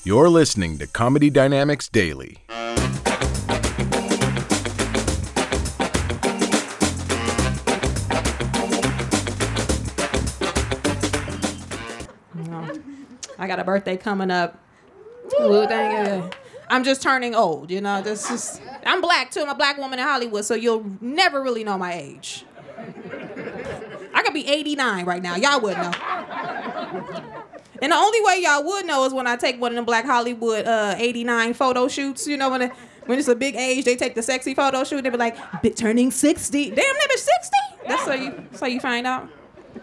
You're listening to Comedy Dynamics Daily. I got a birthday coming up. Ooh, dang it. I'm just turning old, you know. I'm black too. I'm a black woman in Hollywood, so you'll never really know my age. I could be 89 right now. Y'all would know. And the only way y'all would know is when I take one of them Black Hollywood 89 photo shoots. You know, when it's a big age, they take the sexy photo shoot. They be like, turning 60. Damn, they be 60? That's how you find out.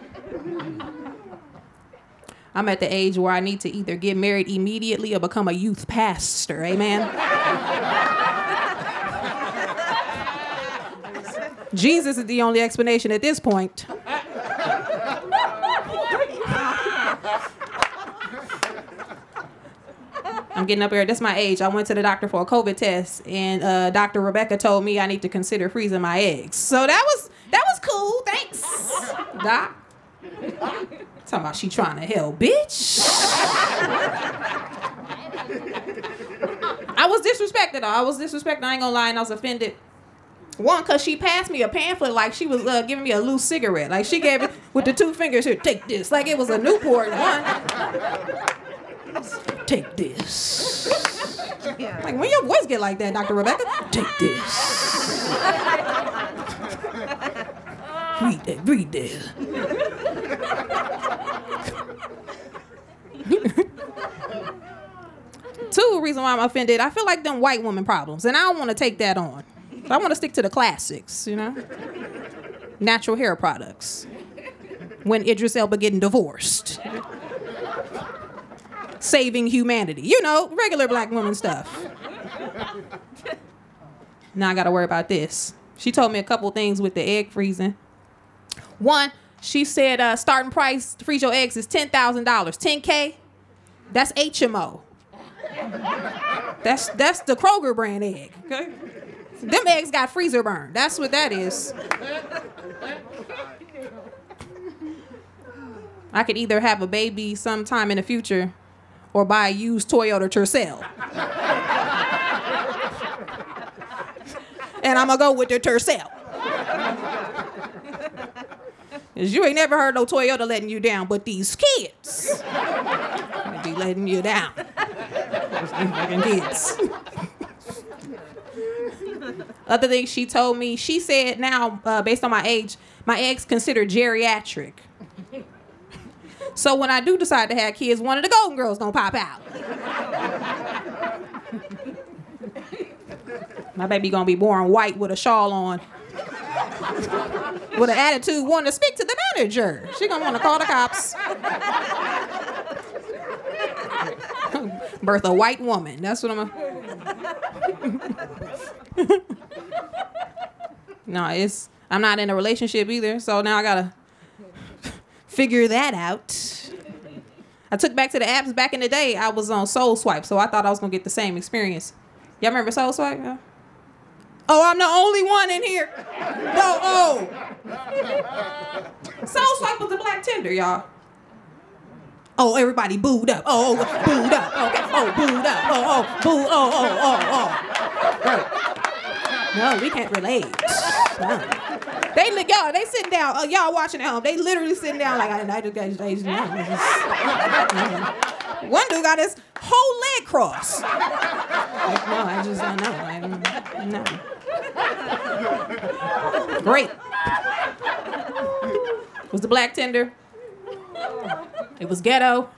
I'm at the age where I need to either get married immediately or become a youth pastor. Amen? Jesus is the only explanation at this point. I'm getting up here. That's my age. I went to the doctor for a COVID test, and Dr. Rebecca told me I need to consider freezing my eggs. So that was cool. Thanks, Doc. Talking about she trying to help, bitch. I was disrespected. I ain't gonna lie, and I was offended. One, because she passed me a pamphlet like she was giving me a loose cigarette. Like she gave it with the two fingers. Here, take this. Like it was a Newport one. Take this. Like when your voice get like that, Dr. Rebecca, take this. Read that. Two, reason why I'm offended, I feel like them white woman problems, and I don't want to take that on. So I want to stick to the classics, you know? Natural hair products. When Idris Elba getting divorced. Saving humanity. You know, regular black woman stuff. Now I got to worry about this. She told me a couple things with the egg freezing. One, she said starting price to freeze your eggs is $10,000. $10K, that's HMO. That's the Kroger brand egg, okay? Them eggs got freezer burn. That's what that is. I could either have a baby sometime in the future or buy a used Toyota Tercel. And I'm going to go with the Tercel. Because you ain't never heard no Toyota letting you down, but these kids be letting you down. Those fucking kids. Other thing she told me, she said now, based on my age, my eggs considered geriatric. So when I do decide to have kids, one of the Golden Girls gonna pop out. My baby gonna be born white with a shawl on. With an attitude, wanting to speak to the manager. She gonna want to call the cops. Birth a white woman. That's what I'm No, I'm not in a relationship either, so now I gotta figure that out. I took back to the apps back in the day. I was on Soul Swipe, so I thought I was gonna get the same experience. Y'all remember Soul Swipe? Yeah? Oh, I'm the only one in here. No, Soul Swipe was the black Tinder, y'all. Oh, everybody booed up. Oh, booed up. Okay. Oh, booed up. Oh, boo. Oh. Right. No, we can't relate. No. They sitting down. Y'all watching at home. They literally sitting down like, I just got one dude got his whole leg crossed. Like, no, I just don't know. No. Great. Was the black Tinder? It was ghetto.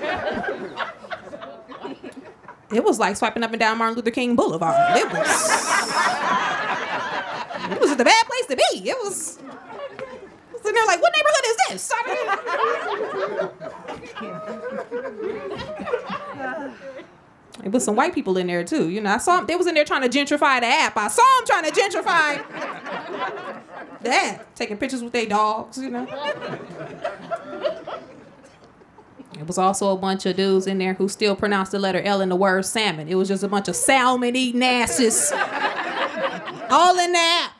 It was like swiping up and down Martin Luther King Boulevard. It was just a bad place to be. It was sitting there like, what neighborhood is this? It was some white people in there too. You know, I saw them. They was in there trying to gentrify the app. I saw them trying to gentrify the app, taking pictures with their dogs. You know. It was also a bunch of dudes in there who still pronounced the letter L in the word salmon. It was just a bunch of salmon eating asses. All in that.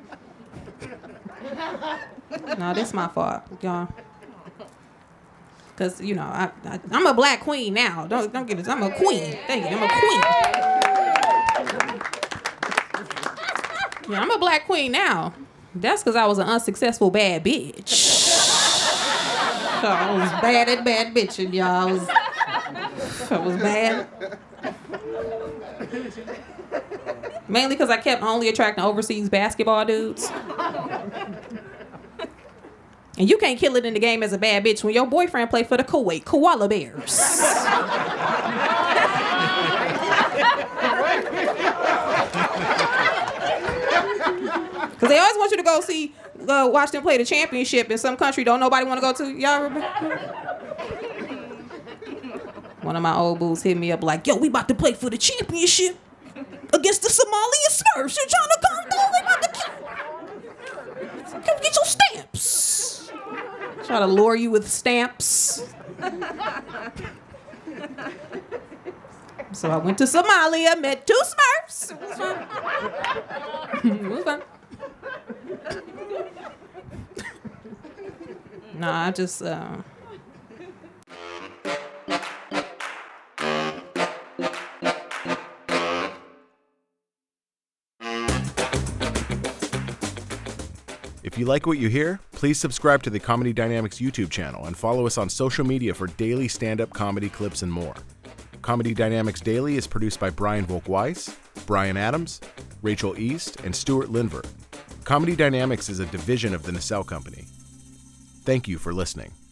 No, this my fault, y'all. Cause you know I'm a black queen now. Don't get this. I'm a queen. Thank you. I'm a queen. Yeah, I'm a black queen now. That's because I was an unsuccessful bad bitch. So I was bad at bad bitching, y'all. I was bad. Mainly because I kept only attracting overseas basketball dudes. And you can't kill it in the game as a bad bitch when your boyfriend played for the Kuwait Koala Bears. Because they always want you to watch them play the championship in some country don't nobody want to go to. Y'all remember? One of my old boots hit me up like, yo, we about to play for the championship against the Somalia Smurfs. You trying to come through? We about to come get your stamps. Try to lure you with stamps. So I went to Somalia, met 2 Smurfs. It was fun. It was fun. Nah, I just If you like what you hear, please subscribe to the Comedy Dynamics YouTube channel and follow us on social media for daily stand-up comedy clips and more. Comedy Dynamics Daily is produced by Brian Volk-Weiss, Brian Adams, Rachel East, and Stuart Linver. Comedy Dynamics is a division of the Nacelle Company. Thank you for listening.